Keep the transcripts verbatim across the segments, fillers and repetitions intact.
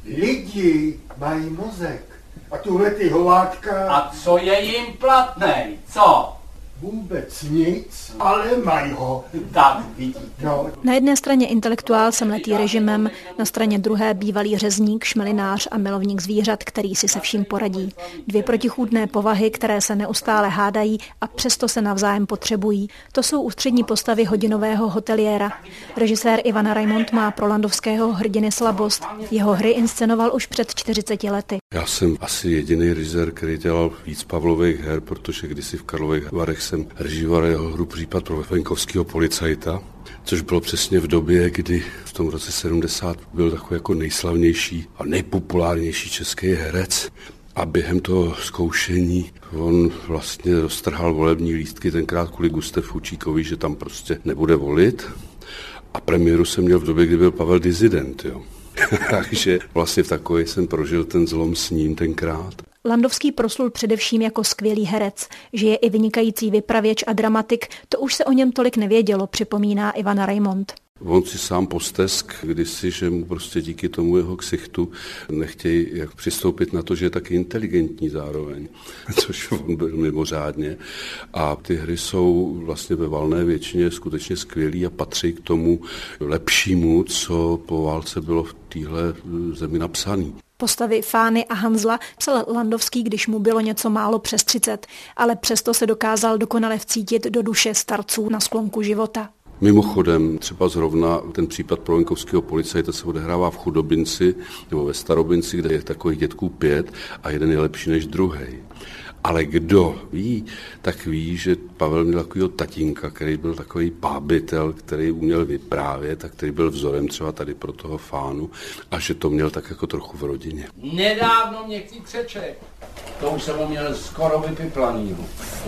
Lidi mají mozek. A tuhle ty hovádka... A co je jim platnej? Co? Vůbec nic, ale mají ho. Tak vidíte. No. Na jedné straně intelektuál semletý režimem, na straně druhé bývalý řezník, šmelinář a milovník zvířat, který si se vším poradí. Dvě protichůdné povahy, které se neustále hádají a přesto se navzájem potřebují. To jsou ústřední postavy hodinového hoteliéra. Režisér Ivan Reimond má pro Landovského hrdiny slabost. Jeho hry inscenoval už před čtyřiceti lety. Já jsem asi jediný režisér, který dělal víc Pavlových her, protože kdysi v Karlových Varech jsem režíroval jeho hru Případ pro venkovského policajta, což bylo přesně v době, kdy v tom roce sedmdesát byl takový jako nejslavnější a nejpopulárnější český herec. A během toho zkoušení on vlastně roztrhal volební lístky tenkrát kvůli Gustavu Fučíkovi, že tam prostě nebude volit. A premiéru jsem měl v době, kdy byl Pavel Disident, jo. Takže vlastně v takový jsem prožil ten zlom s ním tenkrát. Landovský proslul především jako skvělý herec, že je i vynikající vypravěč a dramatik, to už se o něm tolik nevědělo, připomíná Ivan Reimond. On si sám postesk kdysi, že mu prostě díky tomu jeho ksichtu nechtějí jak přistoupit na to, že je taky inteligentní zároveň, což on byl mimořádně. A ty hry jsou vlastně ve valné většině skutečně skvělý a patří k tomu lepšímu, co po válce bylo v téhle zemi napsaný. Postavy Fány a Hanzla psal Landovský, když mu bylo něco málo přes třicet, ale přesto se dokázal dokonale vcítit do duše starců na sklonku života. Mimochodem, třeba zrovna ten případ pro venkovského policajta se odehrává v Chudobinci nebo ve Starobinci, kde je takových dětků pět a jeden je lepší než druhý. Ale kdo ví, tak ví, že Pavel měl takovýho tatínka, který byl takový pábitel, který uměl vyprávět a který byl vzorem třeba tady pro toho Fánu a že to měl tak jako trochu v rodině. Nedávno mě chytřeček. To už jsem ho měl skoro vypiplanýho.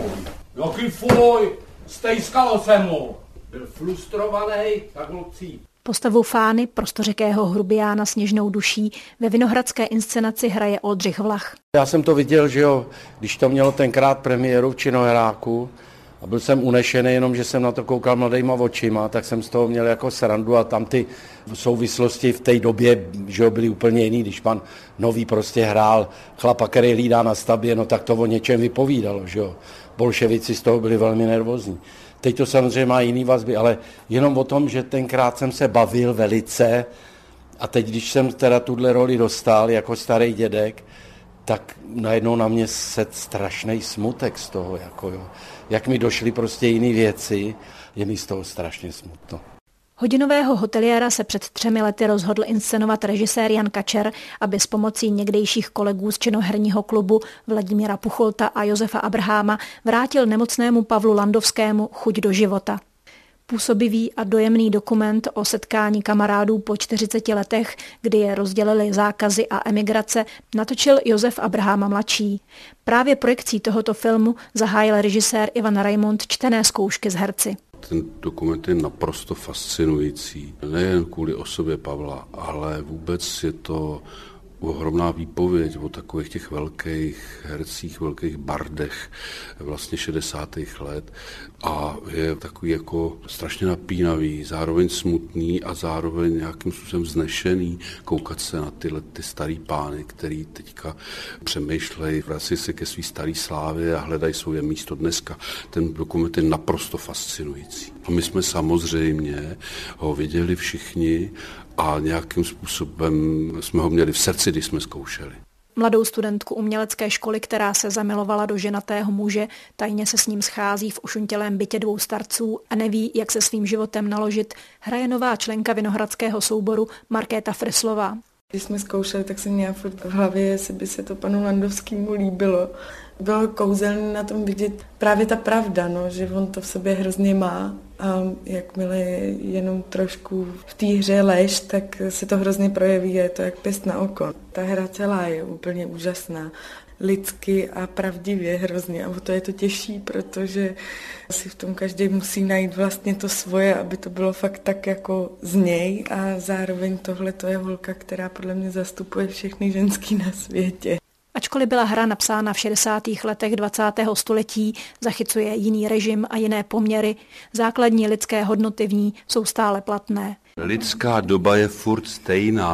Jaký fuj, stejskalo jsem mu. Byl frustrovaný, tak lcí. Postavu Fány, prostořekého hrubiána s něžnou duší, ve vinohradské inscenaci hraje Oldřich Vlach. Já jsem to viděl, že jo, když to mělo tenkrát premiéru v Činoheráku a byl jsem unešený, jenom že jsem na to koukal mladýma očima, tak jsem z toho měl jako srandu a tam ty souvislosti v té době, že jo, byly úplně jiný, když pan Nový prostě hrál chlapa, který lídá na stavbě, no tak to o něčem vypovídalo, že jo. Bolševici z toho byli velmi nervózní. Teď to samozřejmě má jiný vazby, ale jenom o tom, že tenkrát jsem se bavil velice a teď, když jsem teda tuhle roli dostal jako starý dědek, tak najednou na mě set strašný smutek z toho, jako jo. Jak mi došly prostě jiné věci, je mi z toho strašně smutno. Hodinového hoteliéra se před třemi lety rozhodl inscenovat režisér Jan Kačer, aby s pomocí někdejších kolegů z činoherního klubu Vladimíra Pucholta a Josefa Abrháma vrátil nemocnému Pavlu Landovskému chuť do života. Působivý a dojemný dokument o setkání kamarádů po čtyřiceti letech, kdy je rozdělili zákazy a emigrace, natočil Josef Abrháma mladší. Právě projekcí tohoto filmu zahájil režisér Ivan Reimond čtené zkoušky s herci. Ten dokument je naprosto fascinující. Nejen kvůli osobě Pavla, ale vůbec je to ohromná výpověď o takových těch velkých hercích, velkých bardech vlastně šedesátých let a je takový jako strašně napínavý, zároveň smutný a zároveň nějakým způsobem vznešený koukat se na tyhle ty starý pány, který teďka přemýšlejí, vrací se ke svý starý slávě a hledají svoje místo dneska. Ten dokument je naprosto fascinující. A my jsme samozřejmě ho viděli všichni a nějakým způsobem jsme ho měli v srdci, když jsme zkoušeli. Mladou studentku umělecké školy, která se zamilovala do ženatého muže, tajně se s ním schází v ušuntělém bytě dvou starců a neví, jak se svým životem naložit, hraje nová členka vinohradského souboru Markéta Frislová. Když jsme zkoušeli, tak jsem měla furt v hlavě, jestli by se to panu Landovskému líbilo. Bylo kouzelné na tom vidět právě ta pravda, no, že on to v sobě hrozně má a jakmile je jenom trošku v té hře lež, tak se to hrozně projeví a je to jak pěst na oko. Ta hra celá je úplně úžasná. Lidsky a pravdivě hrozně a o to je to těžší, protože si v tom každý musí najít vlastně to svoje, aby to bylo fakt tak jako z něj a zároveň tohle to je holka, která podle mě zastupuje všechny ženský na světě. Ačkoliv byla hra napsána v šedesátých letech dvacátého století, zachycuje jiný režim a jiné poměry, základní lidské hodnoty v ní jsou stále platné. Lidská doba je furt stejná.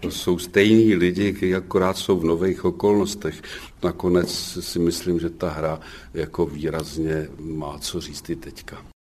To jsou stejní lidi, akorát jsou v nových okolnostech. Nakonec si myslím, že ta hra jako výrazně má co říct i teďka.